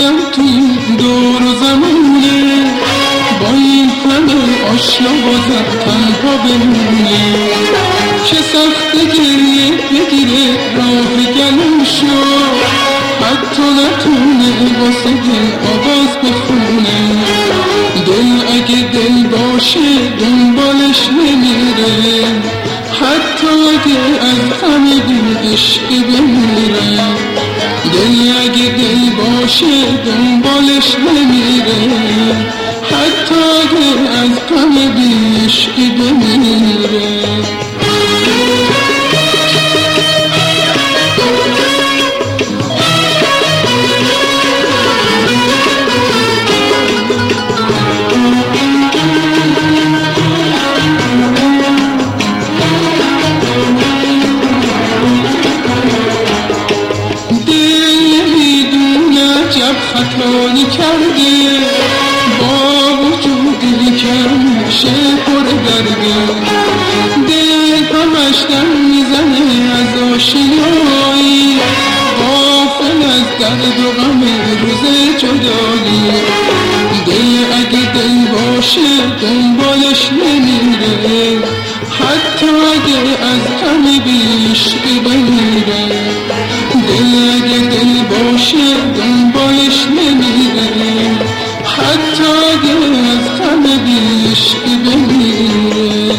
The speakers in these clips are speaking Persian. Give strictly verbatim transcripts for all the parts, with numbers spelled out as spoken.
آدم توی دور و زمونه، با این همه آشنا بازم تنها بمونه. چه سخت گریه بگیره راه گلوشو، حتی نتونه واسه دل آواز بخونه. دل اگه دل باشه دنبالش نمیره، حتی اگه از غم بی عشقی بمیره. دل اگه دل باشه دنبالش نمیره، حتی اگه از غم بی عشقی بمیره. خطایی کرده با وجودی که همیشه پر درده. دل همش دم میزنه از آشنایی، غافل از درد و غم روز جدایی. دل اگه دل باشه دنبالش نمیره، حتی اگه از غم بی عشقی بمیره. دل اگه دل باشه دنبالش نمیره، حتی اگه از غم بی عشقی بمیره.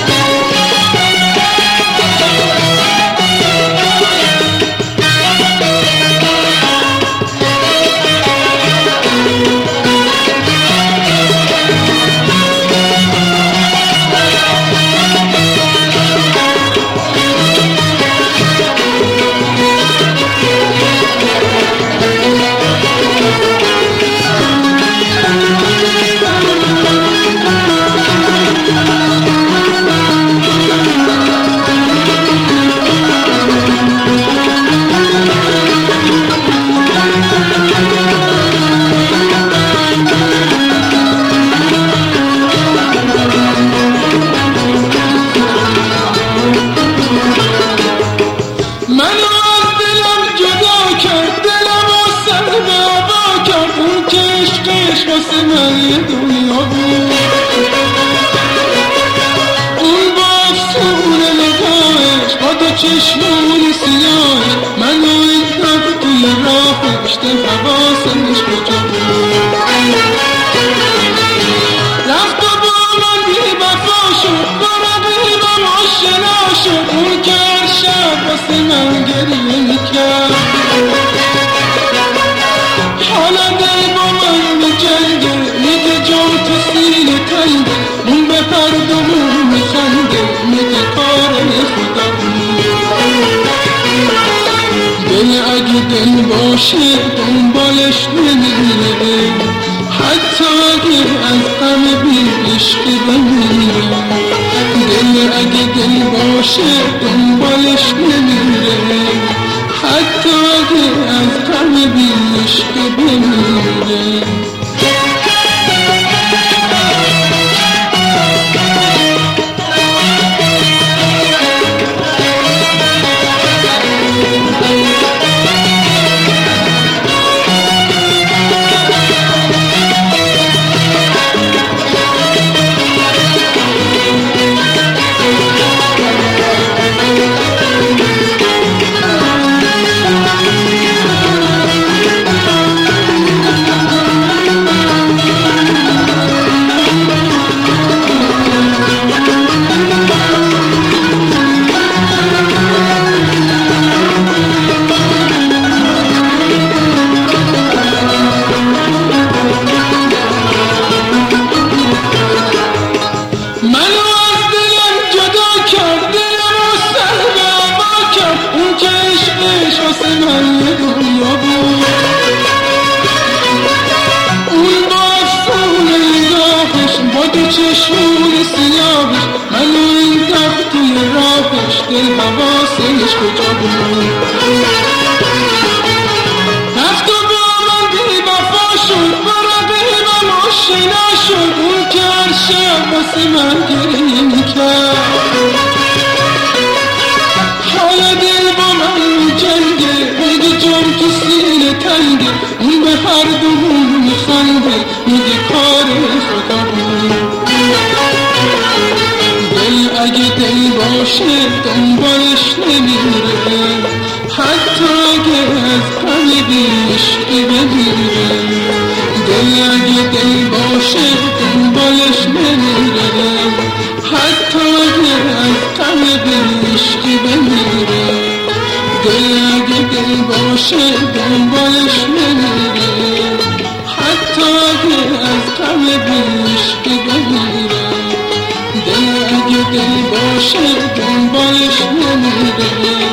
واسه من یه دنیا بود، اون با افسون نگاهش با دو چشمون سیاه منو انداخت توی راهش. دل حواسش کجا بود، رفت و با من بی وفا شد، با رقیبم آشنا شد. اون که هر شب واسه من گریه میکرد، حالا دل با من میجنگه، میگه جان تو سینه تنگه. اون به پردمون میخنده، میگه کار خدا بود. دل اگه دل باشه دنبالش نمیره، حتی اگه از غم بی عشقی بمیره. دل اگه دل باشه دنبالش نمیره، حتی اگه از غم بی عشقی بمیره. چشمون سیاهش منو انداخت توی راهش. دل حواسش کجا بود، رفت و با من بی وفا شد، با رقیبم آشنا شد. اون که هر شب واسه من گریه میکرد، حالا دل با من میجنگه، میگه جان تو سینه تنگه. اون به هر دومون میخنده میگه کار خدا بود. دل اگه دل باشه دنبالش نمیره، حتی اگه از غم عشقی بمیره. دل اگه دل باشه دنبالش نمیره، حتی اگه از غم عشقی بمیره. دل اگه دل باشه دنبالش نمیره، حتی اگه از غم عشقی بمیره. دل اگه دل باشه دنبالش نمیره،